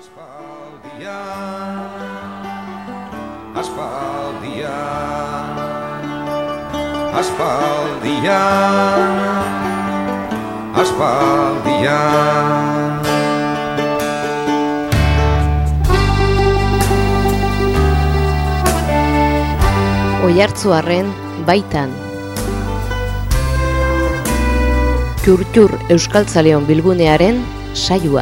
Oiartzuarren baitan. Txur-txur Euskaltzaleon bilgunearen saioa.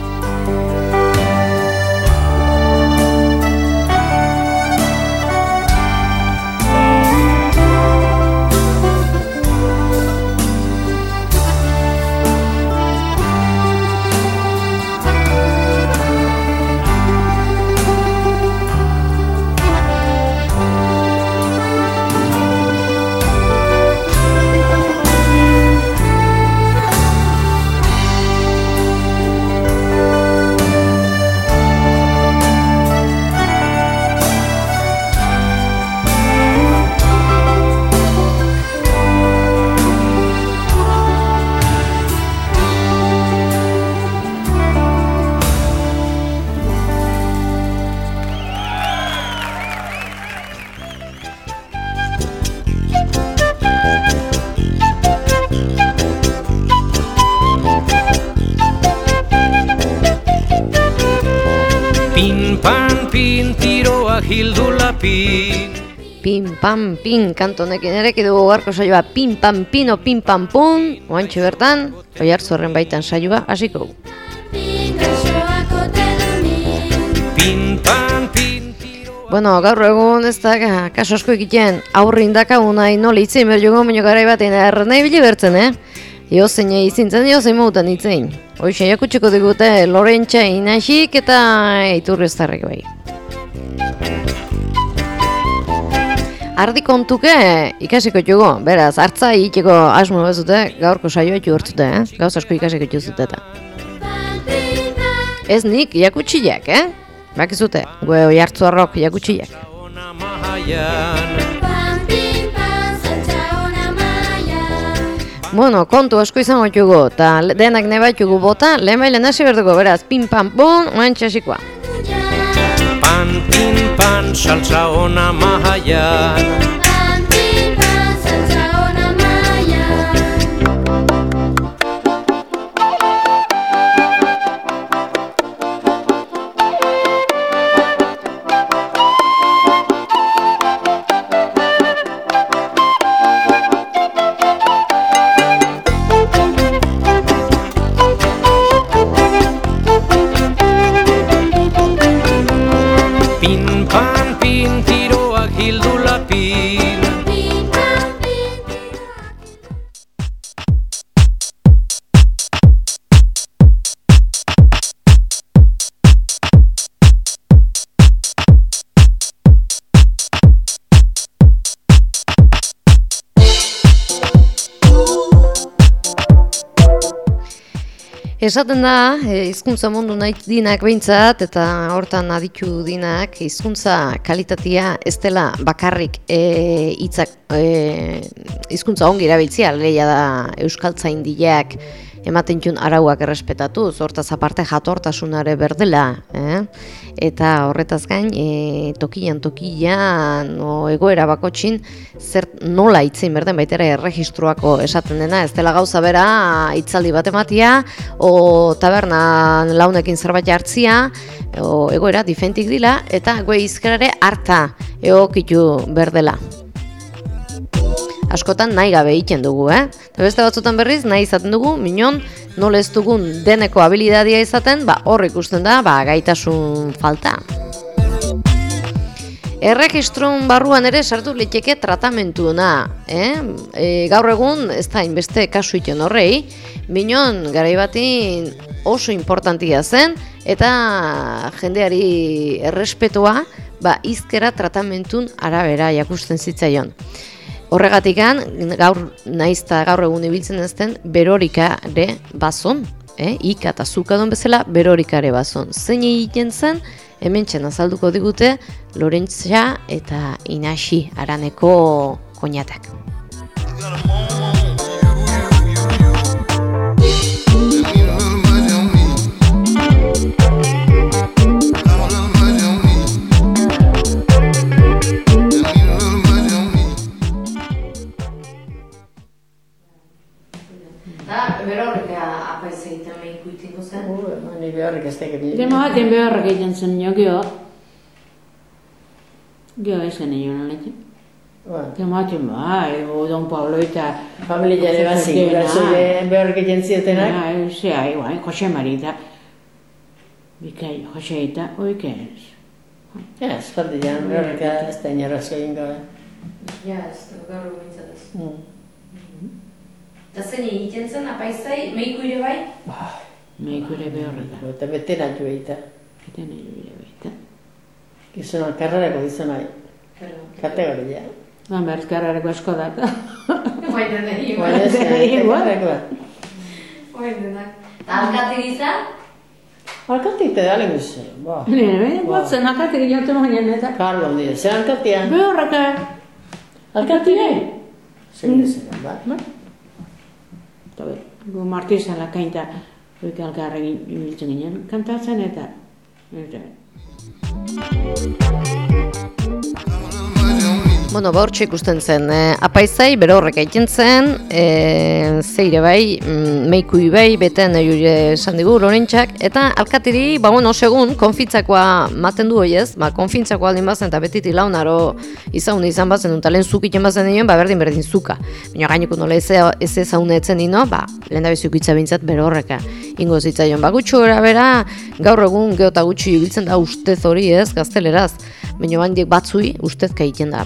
Pin, pam, pin, kantonekin ere dugu garko saioa pin, pam, pino, pin, pam, pun. Oantxe bertan, Oiartzurren baitan saioa hasiko. Bueno, gaur egun ez da, kaso asko egiten aurrin dakagu nahi noli itzein behar jogo baino garai batean nahi bile bertzen, Io zein izintzen, io zein mogutan itzein. Hoxe, jakutsiko digute Lorentxa Inaxik eta Iturrioztarrek bai. Ardi kontuke ikasiko jugo, beraz, hartza egiteko asmo bezute, gaurko saioa hortzute, gauz asko ikasiko juzute eta. Ez nik jakutsiak, Bakizute, gue Oiartzuarrok jakutsiak. Bueno, kontu asko izango jugo, eta denak nebat jugu bota, lehen bailen hasi berduko, beraz, pin, pan, pun, oan txasikoa. Pan, pin, pan, saltza ona mahaian. Pan, pin, pan, saltza ona mahaian. Esaten da, hizkuntza mundu nahi dinak behintzat, eta hortan aditu dinak, hizkuntza kalitatea ez dela bakarrik hizkuntza ongi erabiltzea, lehia da euskaltzaindileak ematen jun arauak errespetatuz, hortaz aparte jatortasunare berdela, eta horretaz gain, tokian, egoera bakotxin, zer nola itzein berden baitera erregistruako esaten dena, ez dela gauza bera hitzaldi bat ematia, o tabernan launekin zerbait jartzia, o egoera difentik dila, eta goe izkerare harta egokitu berdela. Askotan nahi gabe egiten dugu, Eta beste batzutan berriz, nahi izaten dugu, minon, nola ez dugun deneko habilidadia izaten, hor ikusten da, gaitasun falta. Erregistrun barruan ere sartu liteke tratamentuena, gaur egun, ez da inbeste kasu iten horrei, minon, garai batin oso importantia zen, eta jendeari errespetua, hizkera tratamentun arabera jakusten zitzaion. Horregatikan, gaur egun ibiltzen ezten, berorikare bazon, ika eta zukadon bezala, berorikare bazon. Zein egiten zen, hemen txena azalduko digute, Lorentxa eta Inaxi Araneko koñatak. beste egin. Dema baten beharrak egiten zen nio, Gio esan egin nahi. Dema baten Don Pablo eta... Familia ere bazik, gurasoen beharrak egin ziotenak. Zea, igual, Jose Marita. Bikai, Jose eta, oikez. Ja, eskaldian, beharrak ez da inerrazko egin gabe. Ja, ez da, gaur bintzatez. Eta zen egiten zen, apaizai, meiku ere bai? Meiku ere beharreta. Eta betena joeita. Betena joeita. Gizona, karrerako gizona, kategoria. Berz, karrerako asko da. Baina nahi, Karrerako. Eta alkate gizan? Alkatite da lehenguzi. Batzen, alkate gilatu mainen eta. Karlo, ondire, zer alkatia? Beharraka. Alkatia? Zer zer, ba? Eta gu Martizan lakainta oike alkarregin ibiltzen ginen, kantatzen eta... Bueno, hortxe ikusten zen, apaizai, bero horrek egiten zen, zeire bai, meikui bai, beten jure esan digu, Lorentxak, eta alkatiri, segun, konfintzakoa maten du hoiez, konfintzakoa aldin bazen, eta betiti launaro izan bazen, eta lehen zuk iten bazen dion, berdin zuka. Baina gaineko nola ez ezaunetzen dino, lehen da bezuk itza bintzat bero horreka ingo zitzaion. Gutxo gara bera, gaur egun geota gutxi ibiltzen da ustez hori ez, gazteleraz, baina bandik batzui ustezka egiten da,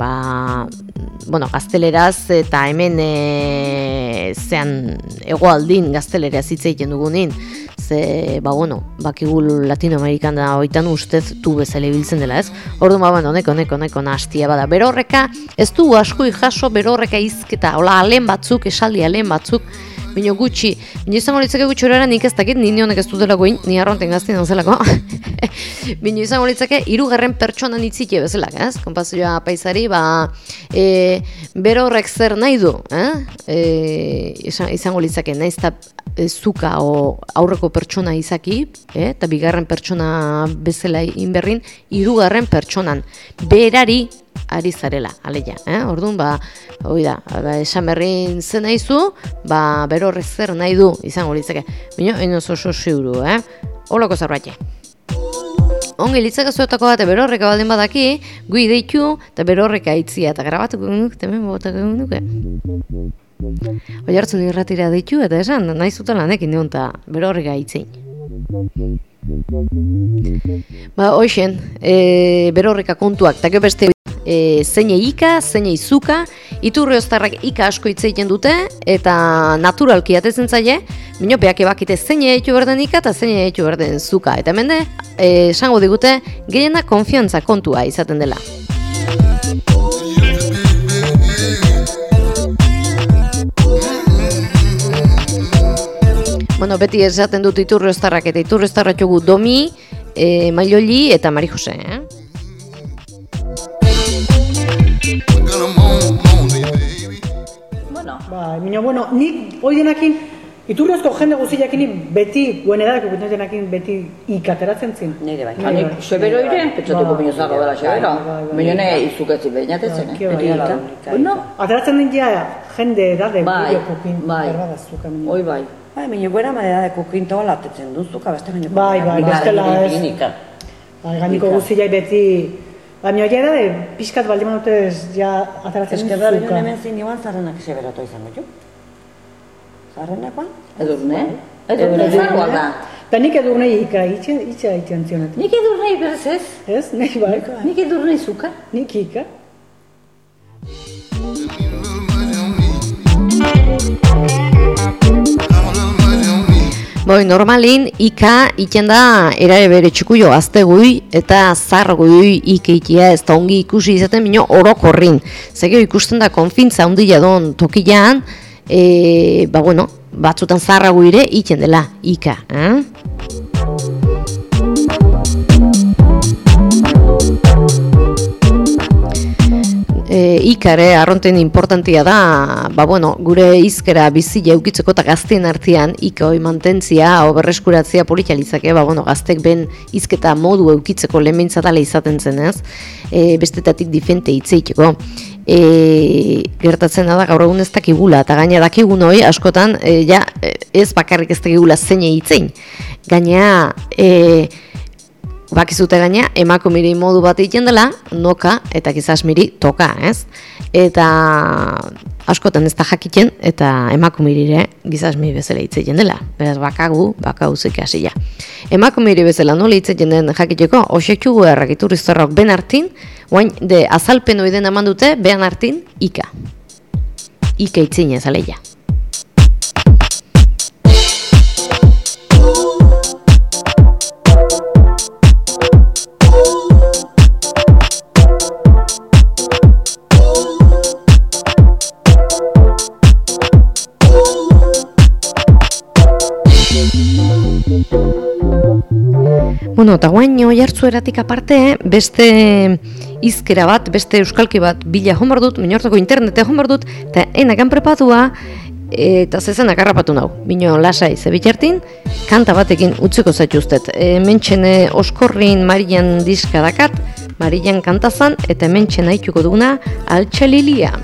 gazteleraz eta hemen zean egoaldin gazteleraz hitz egiten dugunin, ze, bakigu Latinoamerikan da oitan ustez tu bezala ibiltzen dela ez, orduan honeko nahastia bada. Bero horreka, ez du asko jaso bero horreka izketa, hola alen batzuk, esaldi alen batzuk, Bino gutxi, izango litzake gutxi horara nik ez dakit, nini honek ez dutela goin, ni arronten gaztien danzelako. Bino izango litzake, 3. pertsonan itzike bezalak, ez? Konpazioa paisari, bero horrek zer nahi du, izango litzake, nahiz eta zuka o aurreko pertsona izaki, eta 2. pertsona bezala inberrin, 3. pertsonan, berari ari zarela, aleia, orduan, esan berrin zen nahi zu, bero horrek zer nahi du izango litzake. Bino, oso ziuru, holako zerbait. Ongi litzake zuetako bat, bero horreka baldin badaki, gui deitu, eta bero horreka aitzia, eta grabatuko nuke, temen botako nuke. Oi hartzun irratira deitu, eta esan, nahi zuten lanekin dion, eta bero horreka aitzein. Hoxen, bero horreka kontuak, eta beste zeine ika, zeine izuka, Iturrioztarrak ika asko hitz egiten dute, eta naturalki atezen zaie, minopeak ebakite zeine eitu berden ika eta zeine eitu berden zuka. Eta hemen esango digute, gehiena konfiantza kontua izaten dela. Beti esaten dut Iturrioztarrak eta Iturrioztarrak jogu Domi, Mailoli eta Mari Jose, nik hori denakin, Iturriozko jende guziakini beti, guen edadeko denakin beti ikateratzen zin. Nire bai. Sebero ire, petxotiko minuzako dela sebero. Minune izuketzi behinatetzen, beti ika. Ateratzen den jende edade kukin. Hoi bai. Minu guera ma edadeko kukinto alatetzen duzuka, beste gaineko. Bai, bestela ez. Gainiko guziak beti... Baina hori edade, pixkat baldin manutez ateratzen duzuka. Eskerra bine hemen zin joan zarrenak seberoto izango jo. Zarrenakoan? Edurne? Edurne izangoa da. Eta nik edurne itxa itxan zionetan. Nik edurne iberz ez? Ez, nahi bai. Nik edurne izuka? Nik ika. Normalin, ika iten da erare bere txukuio aztegui eta zargui ikeitia ez da ongi ikusi izaten bino orokorrin. Zegeo ikusten da konfintza ondila don tokian, batzutan zarragu ere iten dela ika. Ikare arronten importantia da, gure izkera bizia eukitzeko eta gaztien artean ika hoi mantentzia o berreskuratzea politalizake, gaztek ben izketa modu eukitzeko lehenbeintzatale izaten zen ez, bestetatik difente hitzeiteko. gertatzen da gaur egun ez dakigula, eta gaina dakigun hori askotan ez bakarrik ez dakigula zein hitzein. Gaina bakizute gaina emakumiri modu bat egiten dela, noka eta gizasmiri toka, ez? Eta askotan ez da jakiten eta emakumirire gizasmi bezala hitz egiten dela. Beraz bakaguzik hasia. Emakumiri bezala nola hitz egiten den jakiteko, osektugu errakiturriztorrok ben hartin, oain de azalpen oiden eman dute, behan hartin, ika. Ika itzine zaleia. Bueno, eta guain oihartzu eratik aparte, beste izkera bat, beste euskalki bat bila jomar dut, minortako internetea jomar dut, eta enakan prepatua, eta zezenak harrapatu nau. Bino lasai, zebitxartin, kanta batekin utzeko zaituztet. Mentxene oskorrin Marian diska dakat, Marian kantazan, eta mentxen haituko duguna Altxalilia.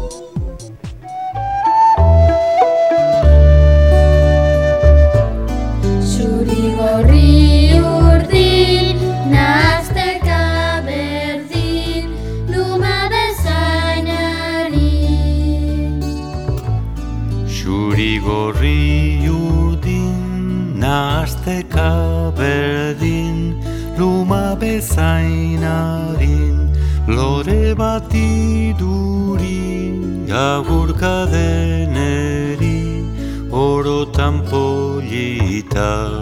Gorri urdin, nahasteka berdin, luma bezainarin, lore bat iduri, agurka deneri, orotan polita,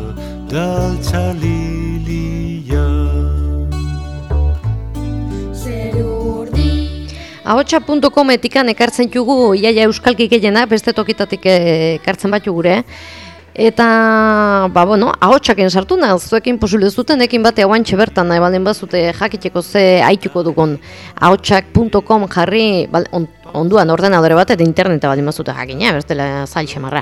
daltzalilia. Ahotsa.com etikan ekartzen jugu iaia euskalki gehiena, beste tokitatik ekartzen bat jugure. Eta, ahotsaken sartu naz, zuekin posible zuten, ekin bate hauantxe bertan nahi baldin bazute jakiteko ze haituko dugun. Ahotsak.com jarri, onduan ordenadore bat eta interneta baldin bazute jakina, bestela zail xamarra.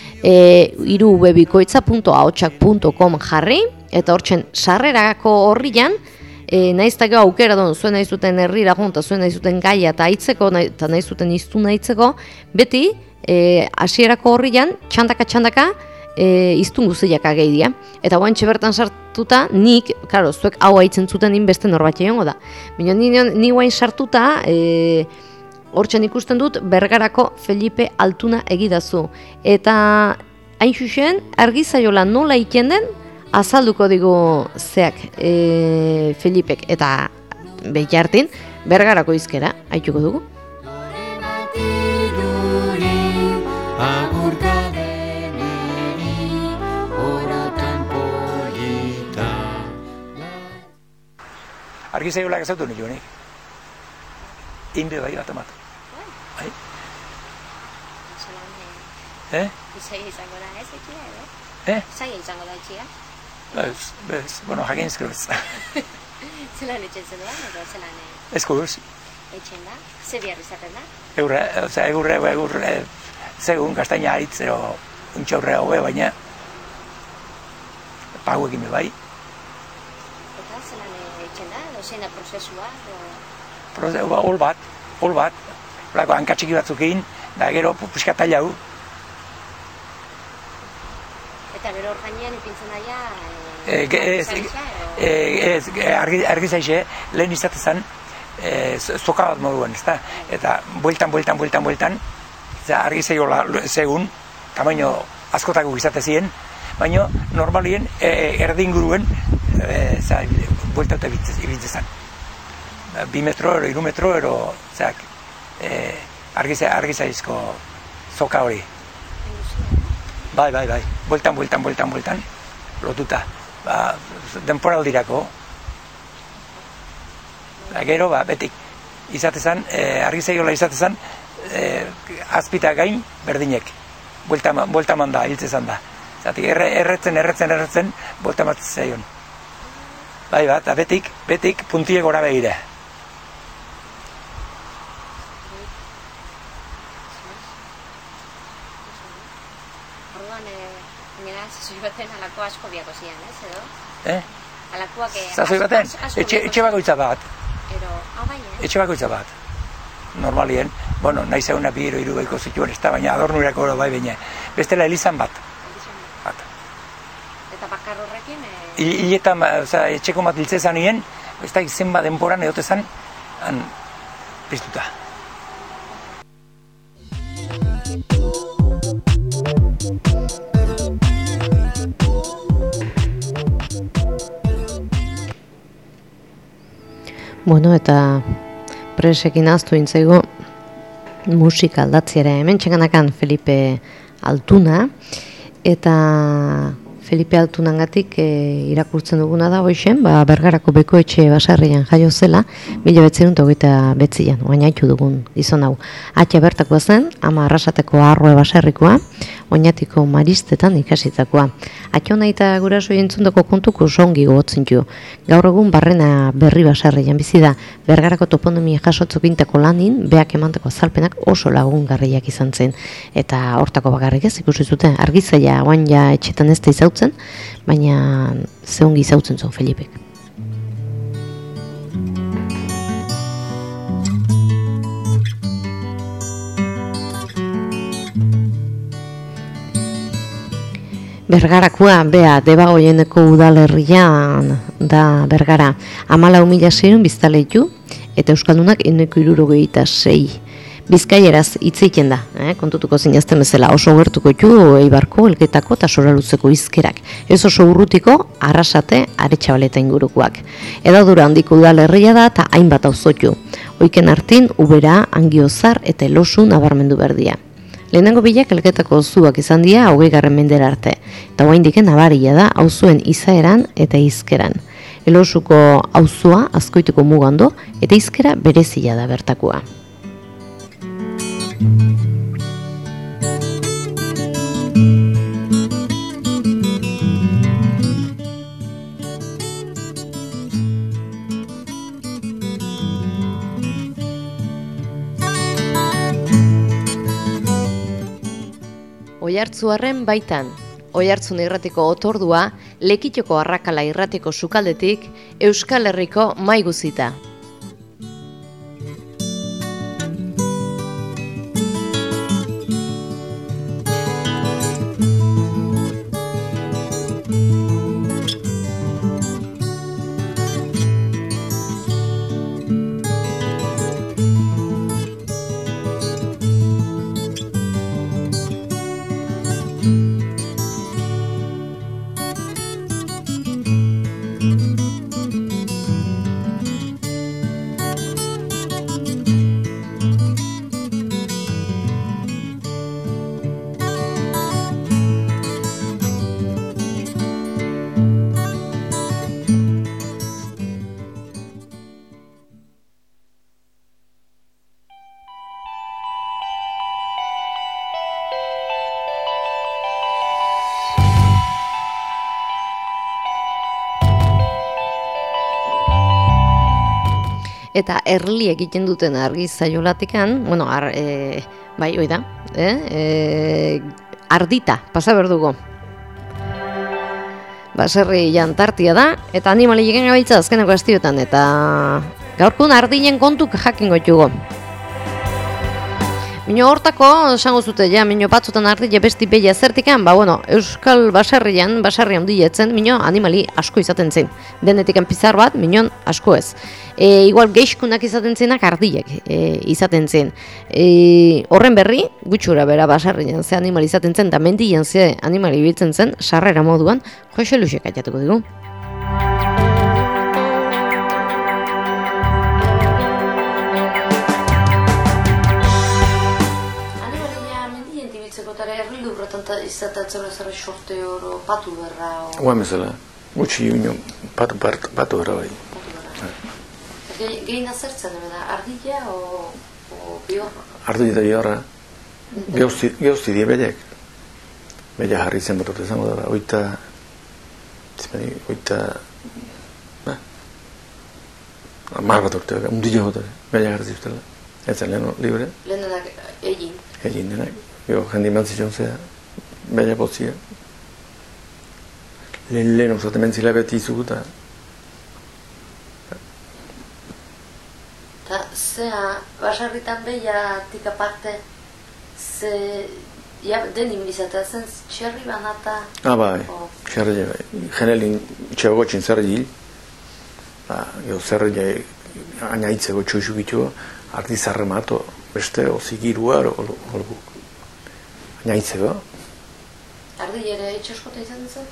irubebikoitza.ahotsak.com jarri, eta hortzen sarrerako horrian, naiztako aukera duen zuen nahi zuten herrira jonta, zuen nahi zuten gaia eta aitzeko, eta nahi zuten iztuna aitzeko, beti hasierako horrian, txandaka, iztun guziak ageidia. Eta guantxe bertan sartuta, nik, klaro, zuek hau aitzen zuten beste norbait egongo da. Baina ni guain sartuta, hortzen ikusten dut, Bergarako Felipe Altuna egidazu. Eta hain xuxen, argizaiola nola iten den, azalduko digu zeak Felipek eta behiartin Bergarako izkera haituko dugu. Argizaiola ezautu nio nik. Inbe bai bat emat. Bai? Zaila izango da ez etxia, edo? Zaila izango da etxia? Jakin ezkero ez. Zelan etxen zenuan, edo zelan... Ezkuruz. Etxen da? Zer biarri izaten da? Egurre, zegun kastaina haritz, ero untxaurre hobe, baina paguekin be bai. Eta zelan etxen da, edo zein da prozesua? Hol bat. Horako hankatxiki batzukin, da gero puskat tailau. Eta gero hor gainean ipintzen daia... Argizaixe, lehen izatezan, zoka bat moduan, ezta? Eta bueltan, argizaiola segun, tamaino askotako izatezien, baina normalien erdinguruen buelta eta ibiltzezan. 2 metro, 3 metro, argizaizko zoka hori. Bai, bueltan, lotuta. Denporaldirako. Gero, betik, izatezan, argizaiola izatezan, azpita gain berdinek. Buelta manda, hiltzezan da. Zatik, erretzen, buelta matzen zaion. Bai bat, betik, puntie gora behire. Zazoi baten alako asko biako zian, ez, edo? Zazoi baten? Etxe bakoitza bat. Ero, hau bai, Etxe bakoitza bat. normalien, bueno, nahi zeuna 2 edo 3 goiko zituen, ez da, baina adornurako bai baina. Bestela elizan bat. Eta bakar horrekin? Hiletan, etxeko bat hiltzezan nien, ez da zenba denboran edotezan, piztuta. Bueno, eta presekin aztu intzaigo musika aldatziera. Hemen txekanakan Felipe Altuna, eta Felipe Altunangatik irakurtzen duguna da hoixen, Bergarako Bekoetxe baserrian jaio zela, 1929an, oinaitu dugun izan hau. Atxe bertakoa zen, ama Arrasateko Arroe baserrikoa, oinatiko maristetan ikasitakoa. Atxe hona eta guraso entzundako kontuko songi gogotzen jo. Gaur egun Barrena Berri baserrian bizi da, Bergarako toponimia jasotzok intako lanin, beak emantako azalpenak oso lagungarriak izan zen. Eta hortako bakarrik ez ikusi zuten, argizaia oain ja etxetan ez da izautzen, baina zehongi izautzen zuen Felipek. Bergarakoa, bea, Debagoieneko udalerrian da Bergara. 14.000 biztanletu eta euskaldunak 176. Bizkaieraz hitz egiten da, kontutuko zinazten bezala, oso gertuko ju Eibarko, Elgetako eta Soraluzeko hizkerak. Ez oso urrutiko, Arrasate, Aretxabaleta ingurukoak. Edadura handiko udalerria da eta hainbat auzotu. Oiken artin, Ubera, Angiozar eta Elosu nabarmendu berdia. Lehenengo bilak Elgetako auzuak izan dira 20. mendera arte, eta oraindik nabaria da auzuen izaeran eta hizkeran. Elosuko auzua Azkoituko mugando eta hizkera berezia da bertakoa. Oiartzuarren baitan, Oiartzun irratiko otordua, Lekitoko Arrakala irratiko sukaldetik, Euskal Herriko maiguzita. Eta erli egiten duten argi zaiolatikan, bueno, bai, oida, ardita, pasa berdugu. Baserri jantartia da, eta animali egen gabiltza azkeneko astiotan, eta gaurkun ardinen kontuk jakingo ditugu. Mino hortako, esango zute, mino batzutan ardile besti beia zertikan, Euskal baserrian handietzen, mino animali asko izaten zen. Denetikan pizar bat, minon asko ez. Igual geixkunak izaten zenak ardilek izaten zen. Horren berri, gutxura bera baserrian ze animali izaten zen, eta mendian ze animali biltzen zen, sarrera moduan, Jose Luxek aiatuko dugu. Izateatzera zara sorte oro, patu berra? Oa bezala, gutxi patu berra bai. Gehina zertzen, ardila o biorra? Ardila eta biorra, geuzti die belek. Bela jarri zen bat izango dara, oita, mar bat urte, undila jota, bela jarri ziztela. Ez zen leheno libre. Lehenak egin? Egin denak, jendi mantzitzen zea. Bela potzia. Lehen uzaten mentzila beti izuguta. Eta zea, basarritan behiatik aparte, ze, denin bizatea zen, txerri banata... Bai, txerri, genelin itxegotxin zerri hil, zerri añaitzeko txuxukitu, ardi zarremato, beste, ozikirua, añaitzeko. Ardi ere itxaskota izan zen?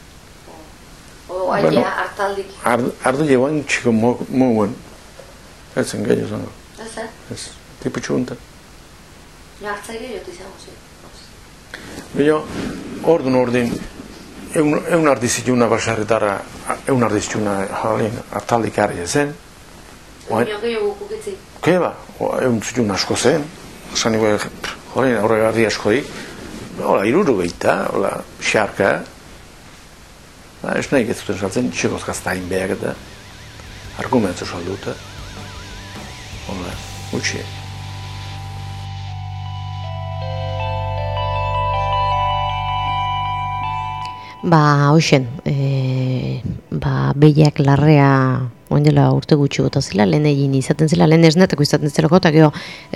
O aia hartaldik? Ardi jeban txiko moguen, ez zen gehiago zango. Ez, Ez, tipu txuntan. Hartzai gehiago izango zen. Baina, ordin, egun ardizituna basarritara, egun ardizituna hartaldik harri zen. Baina gehiago gukukitzi? Keba, egun zituna asko zen, zan nire, horregarri asko dik, hola, iruru behita, hola, xarka, ez nahi gezuten saltzen, txekoz gaztain behak eta argumentzu salduta, hola, gutxi. Hoxen, behiak larrea oindela urte gutxi gota zela, lehen egin izaten zela, lehen esnetako izaten zelako, eta gero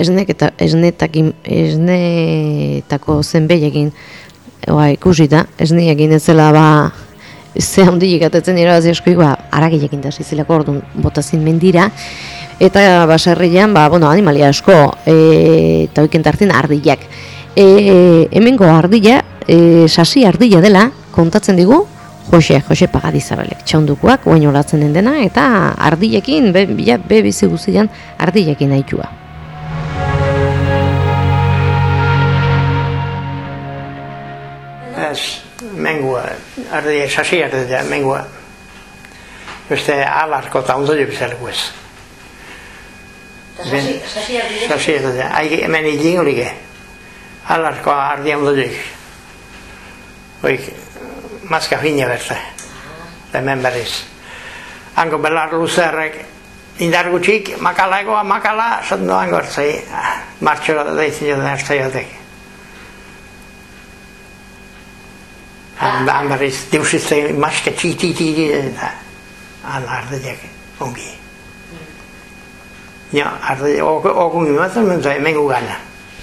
esnetako zen behiekin ikusita, esneekin ez zela ze handilik atetzen irabazi askoik, aragilekin da zizilako orduan botazin mendira, eta baserrian, animalia asko, eta oiken tartin ardiak. Hemengo ardila, sasi ardila dela, kontatzen digu, Jose Pagadizabelek, txaundukoak, oain olatzen den dena, eta ardilekin, bizi guzian, ardilekin nahikua. Ez, mengua, sasi ardila, mengua. Beste alarko eta ondo jo bizareko ez. Sasi ardila, hemen idin horike. Alarko ardia ondo jo. Oik, mazka fina berta, hemen berriz. Hango belar luzerrek, indar gutxik, makala, esaten doan gortzai, martxo deitzen joden hartzaiotek. Han berriz, diusizte maska txiti, eta han ardilek, ongi. Ja, ardilek, okun imatzen, mengu gana.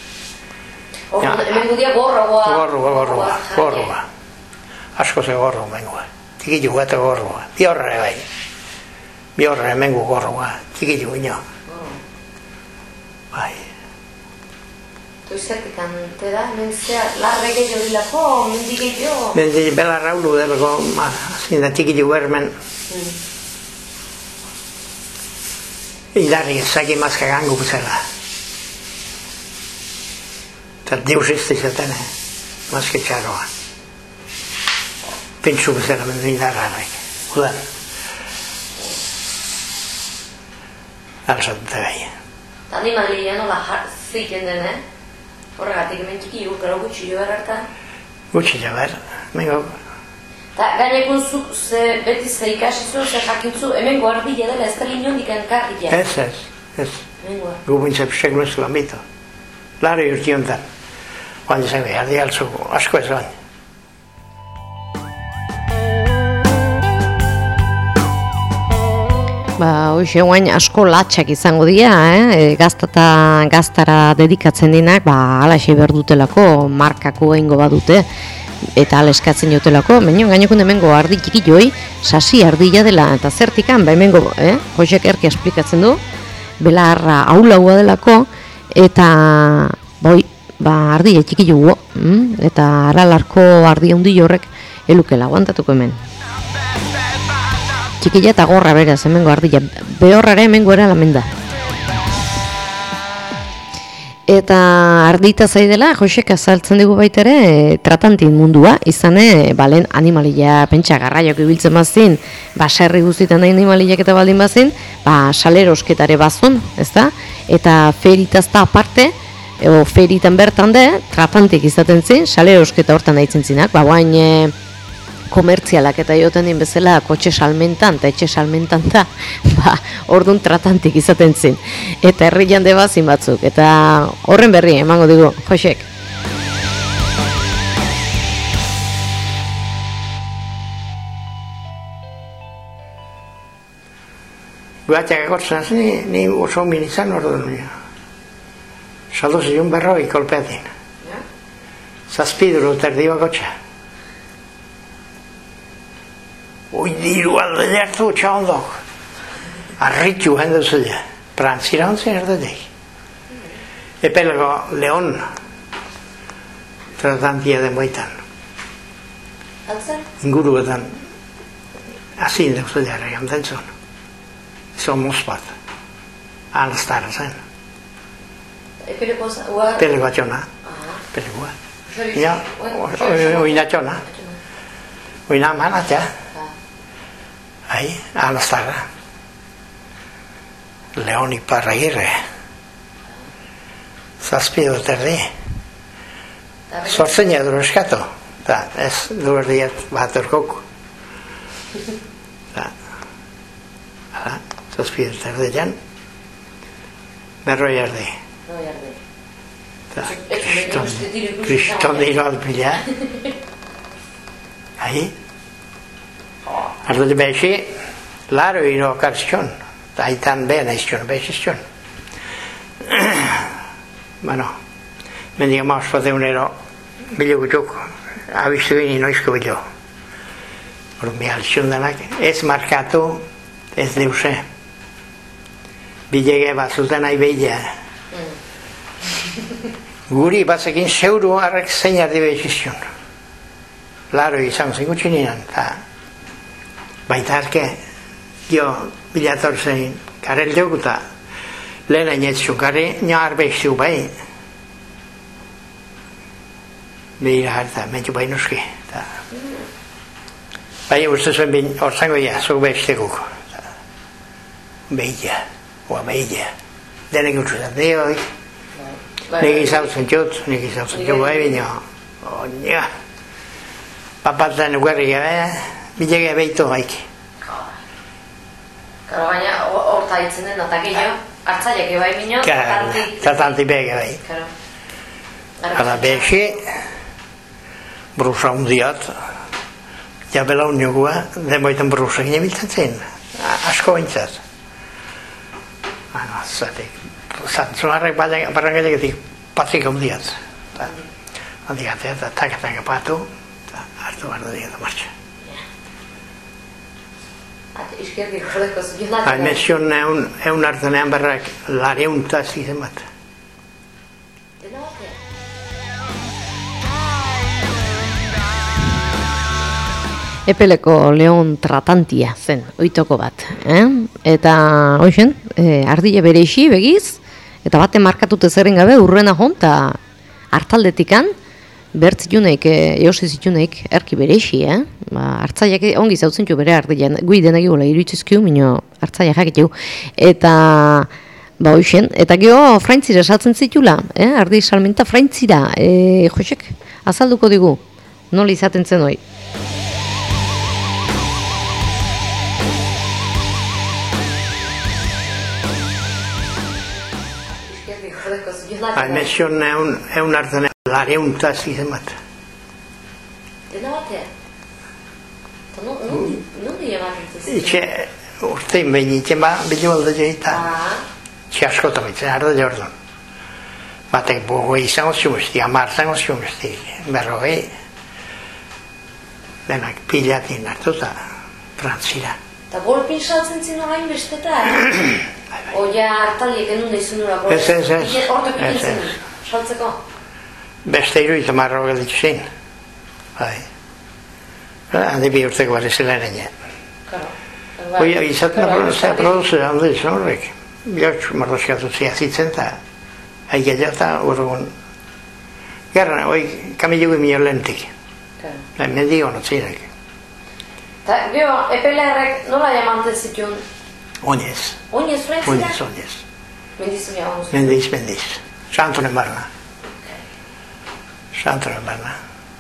Hemen gudia gorroa. Asko ze gorro mengua. Tikitu eta gorroa. Biorre bai. Biorre mengu gorroa. Tikitu ino. Bai. Toizertik ante da, mentzea, larre gehiago dilako, mendi gehiago? Mendi belarra ulu delako, zinda tikitu bermen. Idarri ezaki mazka gangu buzela. Eta deus izaten, mazka txarroa. Pentsu bezala mendu indarranek, udan. Alzaten gai. Animalia nola ziken den, horregatik hemen txiki gero gutxi jo berartan? Gutxi jo ber, mengo. Eta gainekun zuk beti ze ikasizu, ze jakintzu, hemen guardila dela ez da linondik enkarria? Ez. Gu bintza pixek nuestro ambito. Laro urtiontan. Guan zen behar, di altzu asko ez bain. Hoxe, guain asko latxak izango dira, gaztara dedikatzen dinak, alaxe berdutelako, markako egingo badute, eta aleskatzen jotelako, baina gainekun hemengo ardi txikitoi, sasi ardila dela, eta zertikan, hemengo, Josek erki esplikatzen du, belarra aulaua delako, eta ardile txikitio, eta aralarko ardi handi horrek elukela, aguantatuko hemen. Txikila eta gorra beraz, hemengo ardila. Behorrara hemengo era lamen da. Eta ardita zaidela, Josek azaltzen dugu baita ere, tratantin mundua, izane, balen animalia, pentsa garraiok ibiltzen bazin, baserri guztietan da animaliak eta baldin bazin, salerosketare bazon, ezta? Eta feritazta aparte, feritan bertan de, tratantik izaten zin, salerosketa hortan daitzen zinak, guain komertzialak eta joten din bezala kotxe salmentan eta etxe salmentan da, orduan tratantik izaten zin. Eta herri jande bazin batzuk, eta horren berri emango digu, Josek. Guatxak egotzen zen, ni oso min izan orduan. Saldu zion berroi kolpeatin. Zazpiduro terdi bakotxa. Ui, diru alde jartu txondok. Arritu hendu zela. Prantzira ontzen erdatik. Epelego Leon tratantia den baitan. Inguruetan azin duk zela erregan dentzun. Zo mozpat. Alastara zen. Pelego atxona. Pelegoa. Ja, oina atxona. Oina manatxa. Ahí, alastara. Leon Iparragirre. Zazpido terdi. Zortzen edo eskatu. Ez duerdiet bat erkok. Zazpido terdi jan. Berroi erdi. Kriston diro alpila. Ahí. Ardu de beixi, laro iro kartzion. Aitan behan aizkion, beixizkion. Bueno, mendiga maus pateunero bilo gutuk, abistu gini noizko bilo. Ormi altzion denak, ez markatu, ez deuse. Bilege bat zuten nahi behila. Guri batzekin zeuru harrek zein ardi behizizkion. Laro izan zen gutxininan, eta baita harke, jo bilator zein, karel dugu eta lehen ainetzun, kare nioar behiztu bai. Behira harta, mentxu bai nuski. Bai, uste zuen orzango ia, zuk behiztekuk. Behila, oa behila. Denek utzutan, dioi. Nik izautzen txut, bai bino. Oina. Papatan ugarri gabe, bilege behitu haiki. Karo baina, horta hitzen den, eta gehiago, hartzaiak ebai bino, tatanti bege bai. Ara bexi, brusa hundiat, jabela uniogoa, denboiten brusa gine biltzen zen, asko bintzat. Zatek, zantzunarrek barrangatik patrik hundiat. Handigatea, eta taka patu, hartu barra dieta martxa. Mezion egun hartanean barrak lareunta zizen bat. Epeleko Leon tratantia zen, oitoko bat. Eta, hoxen, ardile bereixi begiz, eta bate markatute zerren gabe urrena hon, eta hartaldetikan, bertzituneik, eosizituneik, erki bereixi, hartzaiak ongi zautzen jo bere ardilean, gui denak gola iruitzizkiu, minio hartzaiak jakiteu. Eta, hoxen, eta geho fraintzira esatzen zitula, ardi salmenta fraintzira, Josek, azalduko digu, nola izaten zen hoi. Mezion egun hartan lareunta zizen bat. Dena batean? Nondi ematen Itxe, urtein behin itxe bilo alde joita. Itxe askota mitzen, arda jordun. Batek bogoi izango ziumesti, amar izango ziumesti, berrogei. Denak pilatin hartuta, frantzira. Eta golpin saltzen zin orain besteta, Oia hartaliek enun izun nura golpin. Ez. Hortek ikintzen, saltzeko? Beste iruita marro gelditu zin. Bai. Handi bi urteko barri zela ere. Oia, izaten produzera handiz horrek. Biotx marroskatu ziazitzen eta haiketea eta urgun. Garran, oi, kamilugu minor lentik. Mendigo notzinek. Eta, geho, epelerrek nola jamanten zituen? Oinez. Oinez, fraitzira? Oinez. Mendiz. Santonen barna. Santonen barna.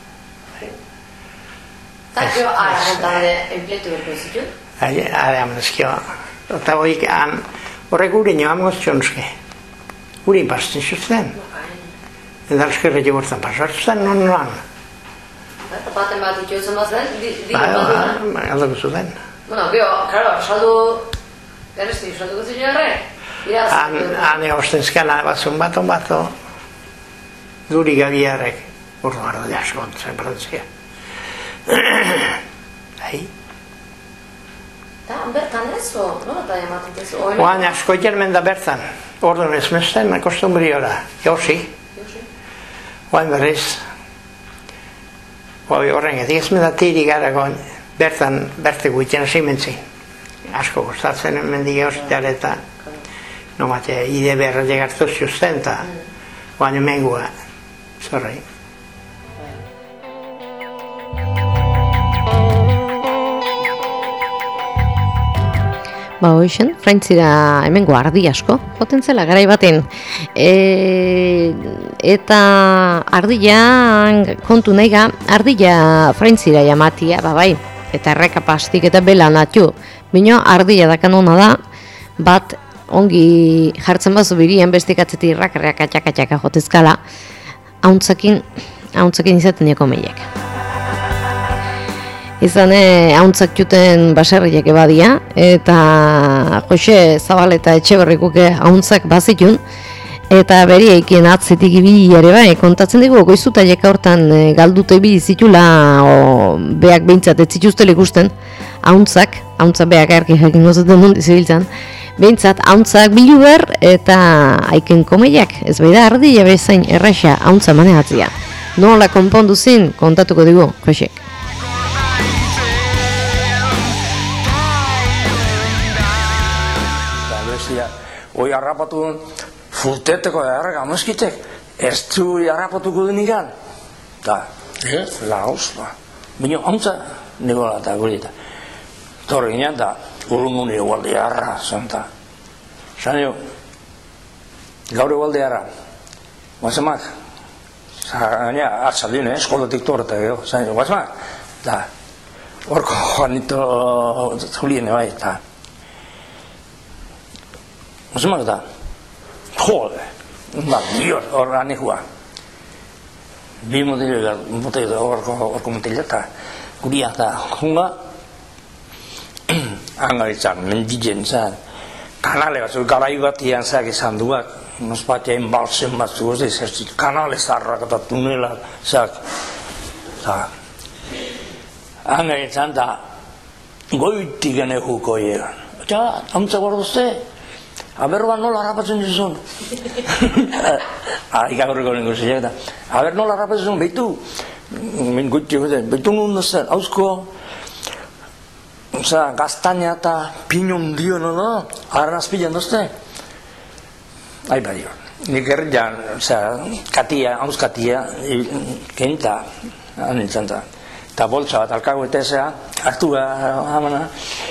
Eta, geho, ara montade enpletu berko zituen? Ara amnezkio. Eta horrek gure nio amgoztionske. Gure inpasten zuzten. Eta eskerre jogortan pasartzen, non. Eta baten bat ito zen bazen, Aldako zuten. Bueno, geho, karo, saldu Geresti, usatuko zinu horre? Han eostezkana bazun bato, duri gabiarrek, urdu gardo de askon, zen prantzia. Eta, bertan ez, nola eta ematen ez? Oan asko jermen da bertan, orduan ez mesten, kostumbriora, Josi. Oan berriz, horren ez menda tiri garagon, bertan, berte guiten zimentzin. Asko gustatzen mendik Jositar eta no mate ide berra llegartu sustenta. Oan emengua, sorry. Hoxen, Fraintzira hemengo ardi asko, joten zela garai baten. Eta ardian kontu nahiga, ardila Fraintzira jamatia, bai, eta errekapastik eta bela natu. Bino, ardila dakan hona da, bat ongi jartzen bazu birien bestikatzetik rakarreak atxaka jotezkala, hauntzakin izaten dioko meiek. Izan hauntzak juten baserriak ebadia, eta Jose Zabal eta Etxeberrikuke hauntzak bazitun, eta beri eikien atzetik ibili ere bai, kontatzen dugu, goizutaiek hortan galdute ibili zitula, beak behintzat ez zituztela ikusten, hauntzak beak erki jakin gozaten nundi zibiltzan, behintzat hauntzak biluber eta aiken komeiak, ez bai da ardila bezain erraxa hauntza manegatzia. Nola konpondu zin, kontatuko dugu, Josek. Hoi harrapatu fulteteko errega moskitek, ez du harrapatuko denikan. Da, lauz, bino hauntza nigola eta gurita. Torre ginean da, urrunguni egualde harra, zanta. Zanio, gaur egualde harra, guazemak, gaina atzaldin, eskolatik torreta gero, zanio, guazemak, da, horko Juanito Julien bai, eta guazemak da, jode, dior, horra nihua. Bi motile, horko motile eta guria eta junga, angaritzan, menditzen zan, kanale batzuk, garai batian zak izan duak, nospatien balsen batzuk, kanale zarrak eta tunelak zak, angaritzan da, goitik enehuko egan. Eta, hamtza guarduzte, aberroan nola harrapatzen dizun. Ikakorriko nengo zileak da, aber nola harrapatzen dizun, behitu, behitu nun zen, hauzko, gaztaina eta pinon dio, no? Arren azpilan dozte? Bai, nik erritan, katia, hauz katia, kenta, anintzen da. Eta boltsa bat alkago eta ezea, hartu hamana.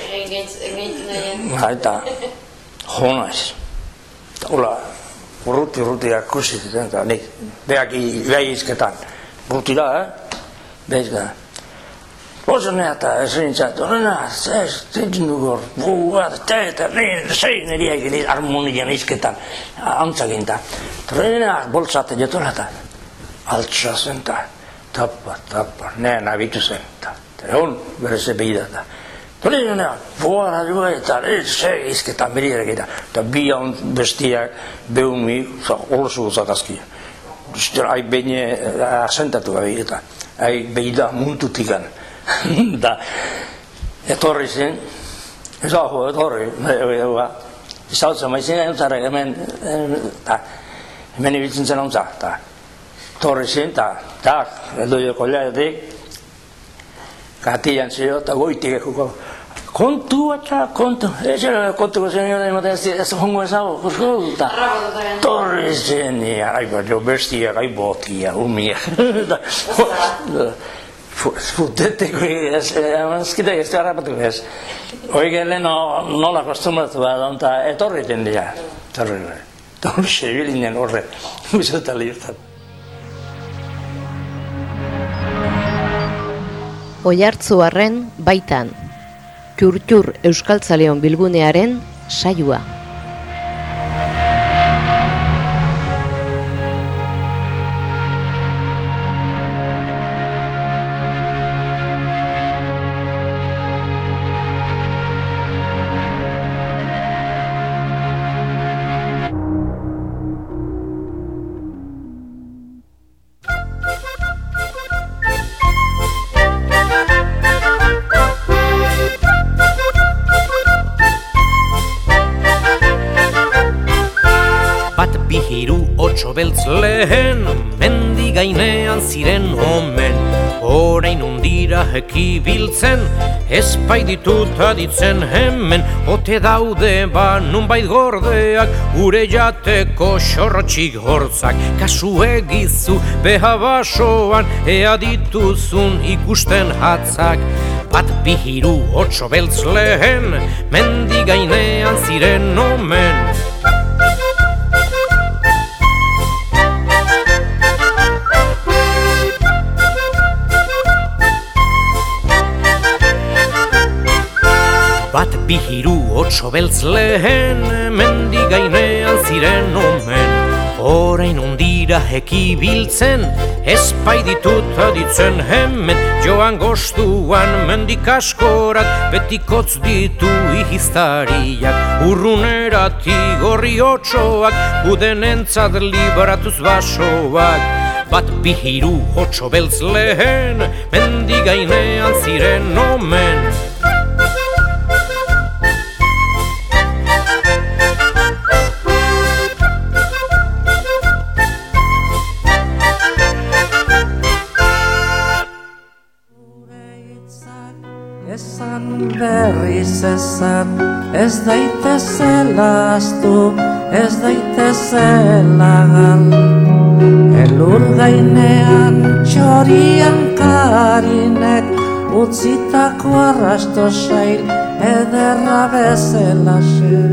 Eta, jona ez. Hola, urruti akusitzen, eta nik, beak behizketan. Urrutira, behizketan. Bozonea eta esentzat, horrena, zentzen dugu hor, eta neriak harmonian izketan, hauntzak horrena, boltsate jetola eta altsa zen eta tapa, nean abitu zen, eta egon bereze behidata. Horrena, boara dugu eta izketan beriak eta bi haun bestiak behumi, horrezu gozakazkia. Haik behine asentatu gabe eta haik behida muntutikan. Da, etorri zen, etorri, izautzen maizien entzarek hemen ibiltzen zen ontza, etorri zen, eta edoio kollaetik, katian zio, eta goitik ekuko, kontu batxa, kontu, kontuko zen joan, ez hongo ezago, eta torri zen, jo bestia, gai botia, umia, futeteko ezkitek ez da harrapatuko ez. Oigen lehen nola kostumatu bat, eta etorri tendia. Etorri sebilinen horre, bizota lirtan. Oiartzuarren baitan, Txur Euskaltzaleon bilgunearen saioa. otso beltz lehen, mendi gainean ziren omen. Orain undira ekibiltzen, espaidituta ditzen hemen. Ote daude ba nunbait gordeak, gure jateko xorrotxik hortzak. Kasu egizu beha basoan, ea dituzun ikusten hatzak. Bat bi hiru otso beltz lehen, mendi gainean ziren omen. Bat bi hiru otso beltz lehen, mendi gainean ziren omen. Orain undira ekibiltzen, espaidituta ditzen hemen. Joan gostuan mendik askorak, betikotz ditu ihiztariak. Urruneratik gorri otsoak, udenentzat libaratuz basoak. Bat bi hiru otso beltz lehen, mendi gainean ziren omen. Berriz ezan, ez daitezela aztu, ez daitezela gal. Elur gainean txorian karinek, utzitako arrasto sail, ederra bezela xe.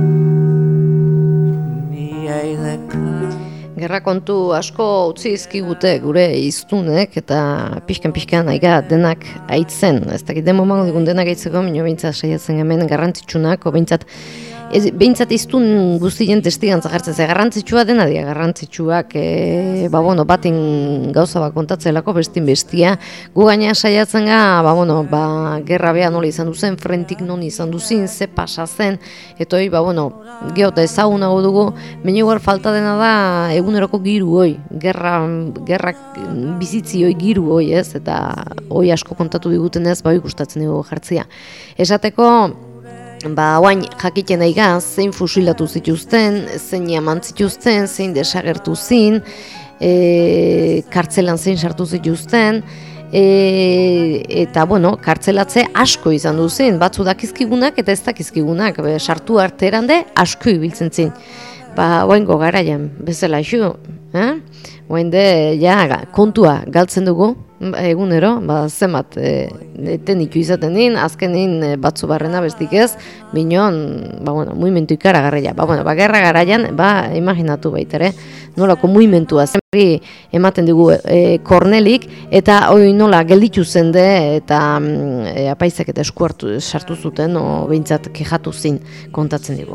Gerra kontu asko utzi izkigute gure hiztunek eta pixkan aiga denak aitzen. Ez dakit den momentu digun denak aitzeko, minio behintzat saiatzen hemen garrantzitsunak, o behintzat hiztun guztien testigantza jartzen, ze garrantzitsua dena dira garrantzitsuak, batin gauza bat kontatzelako bestin bestia. Gu gaina saiatzen gerra beha nola izan duzen, frentik non izan duzin, ze pasa zen, eta hoi, geota ezagunago dugu, baina igual falta dena da eguneroko giru hoi, gerrak bizitzi hoi giru hoi, ez, eta hoi asko kontatu digutenez, gustatzen dugu jartzia. Esateko, oain jakiten aiga, zein fusilatu zituzten, zein eman zituzten, zein desagertu zin, kartzelan zein sartu zituzten, eta kartzelatze asko izan duzin, batzu dakizkigunak eta ez dakizkigunak, sartu arterande asko ibiltzen zin. Oaingo garaian, bezala isu, oainde, kontua galtzen dugu, egunero, zenbat tenitu izaten din, azkenin batzu barrena bestik ez, binon, muimentu ikaragarria. Gerra garaian, imaginatu baitere, nolako muimentua zenbari ematen dugu Kornelik, eta hori nola gelditu zende, eta apaizak eta esku hartu sartu zuten, behintzat kejatu zin kontatzen dugu.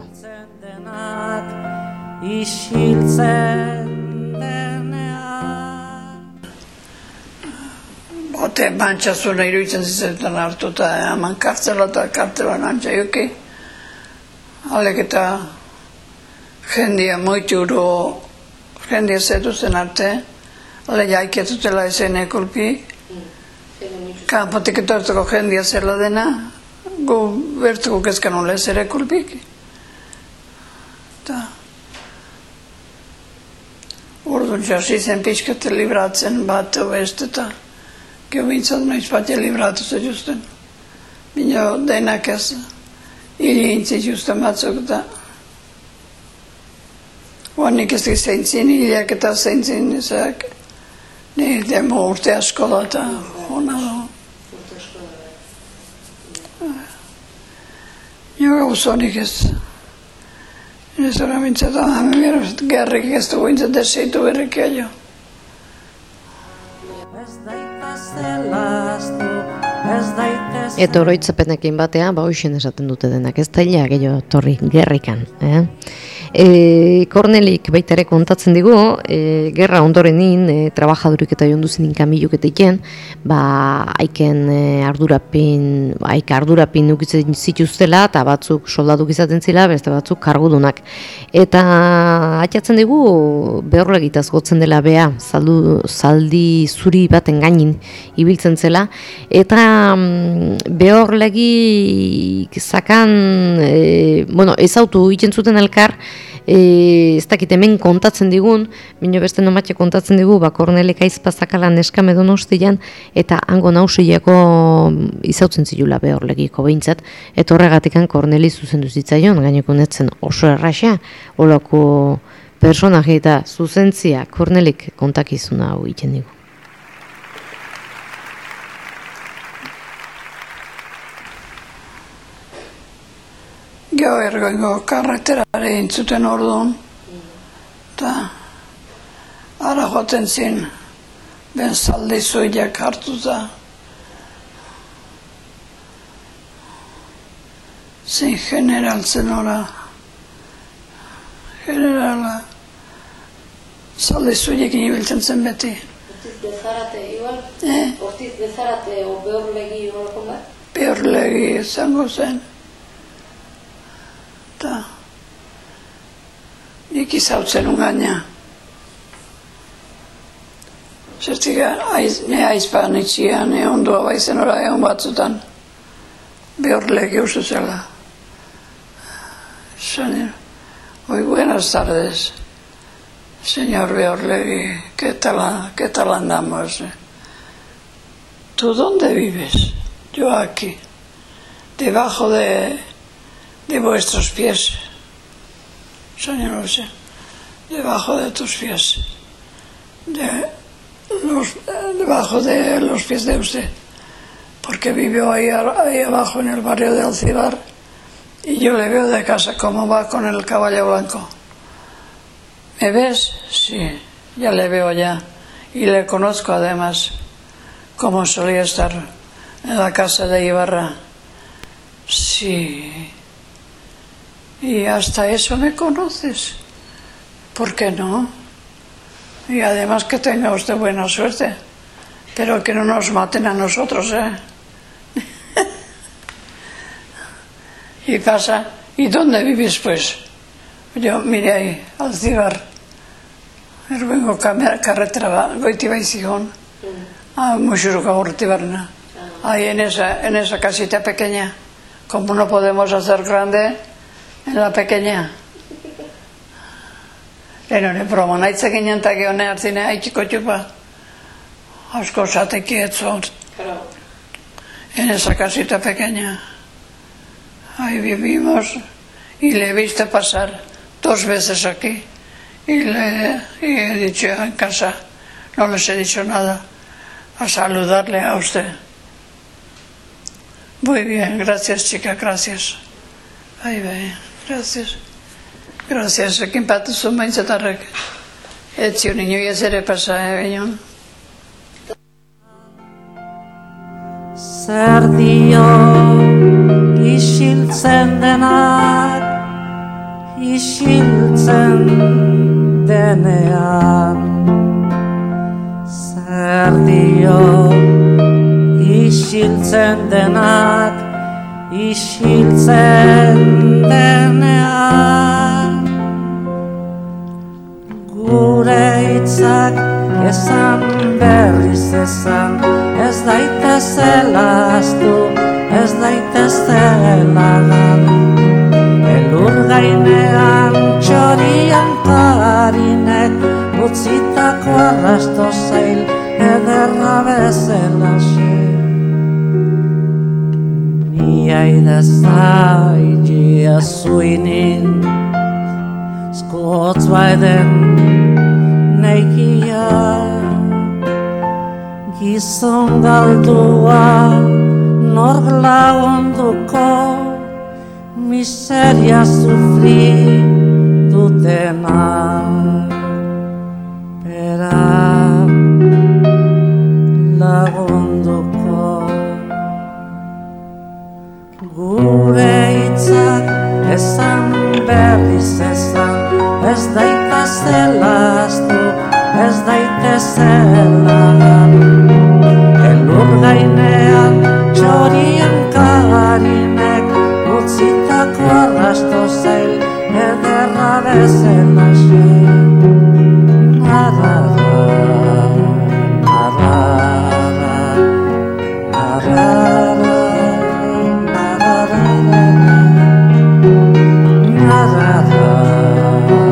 Isiltzen Ote bantxazuna iruditzen zizetan hartu eta eman kartzela eta kartelan antxa juki. Alek eta jendia moituro, jendia zetuzen arte, ale jaiketutela ezen ekulpi. Kanpotik etortuko jendia zela dena, gu bertuko kezkan ole zer ekulpik. Orduan jasi zen pixkate libratzen bat obest eta Gio bintzat noiz batia libratu zituzten. Bino denak ez hili intzituzten batzuk eta nik ez zein zin hiliak eta zein zin ezak nik demo urte askola eta hona do. Nio gauzonik ez. Ez hori bintzat gerrik ez du bintzat deseitu berrikia jo. Eta oroitzapenekin batean, hoxen esaten dute denak, ez da hila gehiago torri gerrikan. Kornelik baita ere kontatzen digu, gerra ondorenin, trabajadurik eta jonduzin inkamiluk eta iken, haiken ardurapin ukitzen zituztela, eta batzuk soldaduk izaten zila, beste batzuk kargudunak. Eta atxatzen digu, behorlegitaz gotzen dela bea, zaldi zuri baten gainin ibiltzen zela, eta behorlegi zakan, ezautu iten zuten elkar, ez dakit hemen kontatzen digun, bino beste nomatxe kontatzen digu, Kornelik aizpazakala neskame Donostian, eta hango nausileko izautzen zilula Behorlegiko behintzat, eta horregatikan Korneli zuzendu zitzaion, gaineko netzen oso erraxa, holako personaje eta zuzentzia Kornelik kontakizuna hau iten digu. Gau ergoingo karreterare intzuten orduan, eta ara joten zin, ben zaldi zuiak hartuta. Zin general zen ora, generala, zaldi zuiekin ibiltzen zen beti. Hortiz bezarate, igual? Hortiz bezarate, o Behorlegi horako bat? Behorlegi izango zen. Eta nik izautzen ungaina. Zertik, ne aizpan itxia, ne ondua baizen ora egon batzutan. Behorlegi usu zela. Muy buenas tardes, señor Behorlegi, ¿qué tal andamos? ¿Tú dónde vives? Yo aquí, debajo de vuestros pies, señor José, debajo de tus pies, debajo de los pies de usted, porque vivo ahí abajo en el barrio de Alcibar y yo le veo de casa cómo va con el caballo blanco. ¿Me ves? Sí, ya le veo ya y le conozco además cómo solía estar en la casa de Ibarra. Sí. Y hasta eso me conoces. ¿Por qué no? Y además que tenga usted buena suerte. Pero que no nos maten a nosotros, Y pasa, ¿y dónde vives pues? Yo, mire ahí, Alcibar. Vengo carretera, Goitiba y Sijón. Muxuruca, Urtibarna. Ahí en esa casita pequeña. Como no podemos hacer grande, en la pequeña. Lehen broma, nahitzak ginen eta gehone hartzine haitxiko txupa. Asko zateki etzot. En esa casita pequeña. Ahí vivimos y le he visto pasar 2 veces aquí. Y he dicho en casa, no les he dicho nada, a saludarle a usted. Muy bien, gracias chica, gracias. Ahí ve, gracias. Gracias, ekin patuzu maintzatarrek. Etzio niño ez ere pasa, bineon. Zer dio isiltzen denak, isiltzen denean. Zer dio isiltzen denak, isiltzen denean. Gure hitzak esan berriz esan, ez daitezela ahaztu, ez daitezela galdu. Elur gainean txorian parinek utzitako arrasto zail ederra bezalaxe. Iaida zaitia zuinin skotz baiden neikia gizon galdua nor lagunduko miseria sufri dutena pera lagunduko gure hitzak esan berriz esan ez daitezela ahaztu, ez daitezela galdu. Elur gainean txorien karinek utzitako arrasto zail ederra bezalaxe. Narara, narara, narara. Narara,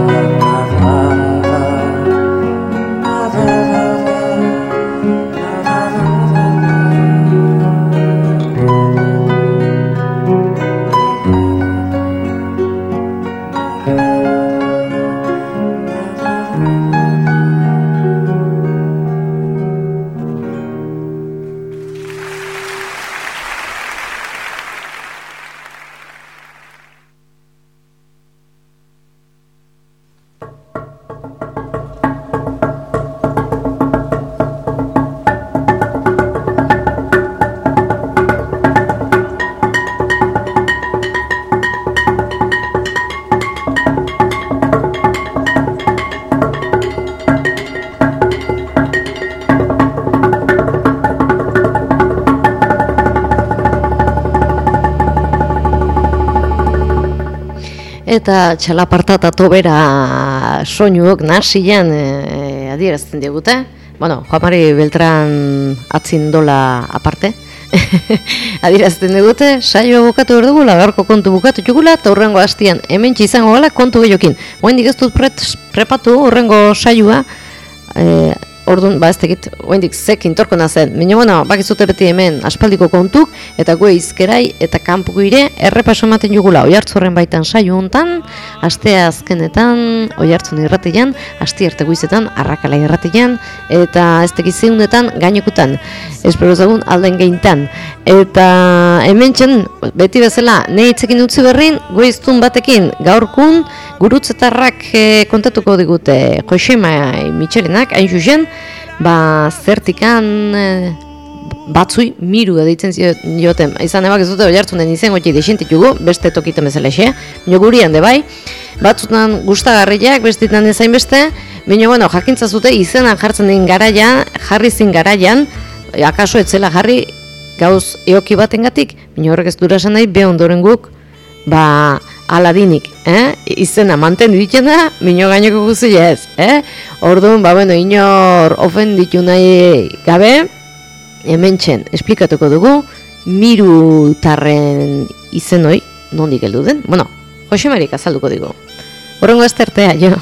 eta txalaparta eta tobera soinuok nasian adierazten digute. Bueno, Juan Mari Beltran atzindola aparte. Adierazten digute, saioa bukatu behar dugula, gaurko kontu bukatu jugula, eta hurrengo hastian hementsi izango gala kontu gehiokin. Oendik ez dut prepatu hurrengo saioa, orduan, ez tekit, oendik zekin torkona zen. Baina, bueno, bakizute beti hemen aspaldiko kontuk, eta gue izkerai eta kanpuko ire errepaso ematen jugula. Oihartzurren baitan saio hontan, astea azkenetan, Oihartzun irratian, asti arte guizetan, Arrakala irratian, eta ez tekizeunetan gainekutan. Espero zagun alden geintan. Eta hemen txen, beti bezala, nahi itzekin utzi berrin, goiztun batekin gaurkun, gurutzetarrak kontatuko digute Josema Mitxelenak, hain zuzen, zertikan batzui miru deitzen zioten. Izan ebak ez dute Oihartzunen izango txai desintitugu, beste tokiten bezala xe, gurian de bai, batzutan gustagarriak, bestitan ezain beste, baina bueno, jakintza zute izenan jartzen den garaian, jarri zin garaian, akaso etzela jarri gauz eoki batengatik, baina horrek ez dura esan nahi, be ondoren guk, aladinik, izena mantendu ditena, mino gainoko guzia ez, Orduan, bueno, inor ofenditu nahi gabe, hemen txen, esplikatuko dugu, mirutarren izenoi, nondik heldu den? Bueno, Josemarik azalduko digu. Horrengo estertea, jo.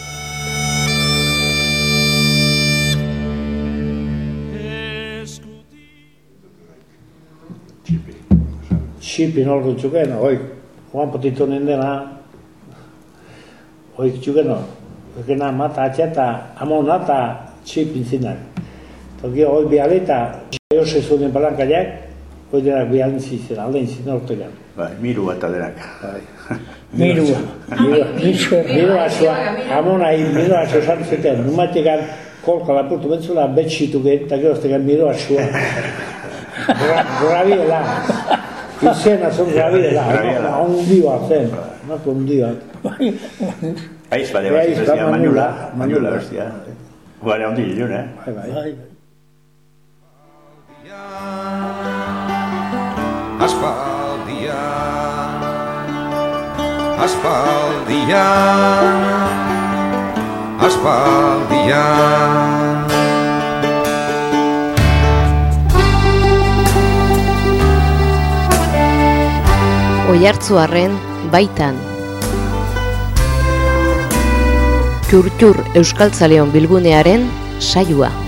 Txipin ordu txuken, Juan Potito nindena, txuken, egena mata atxeta, amona eta txipin zinak. Toki bialeta, jose zuen palankaiak, denak bialin zizen, aldein zizen ortegan. Miru bat adenak. Miru atzua, amona miru atzua esan zuten, numategan kolka lapurtu bentzula betxitu gen, eta geroztegan miru atzua. Grabiela. Izena zon grabiela, ondioa zen, nako ondioa. Aiz bade bat zizia, Manuela bestia. Gure ondi gilun, Bai. Aspaldia, aspaldia, aspaldia. Oihartzuarren baitan. Txur-txur Euskaltzaleon bilgunearen saioa.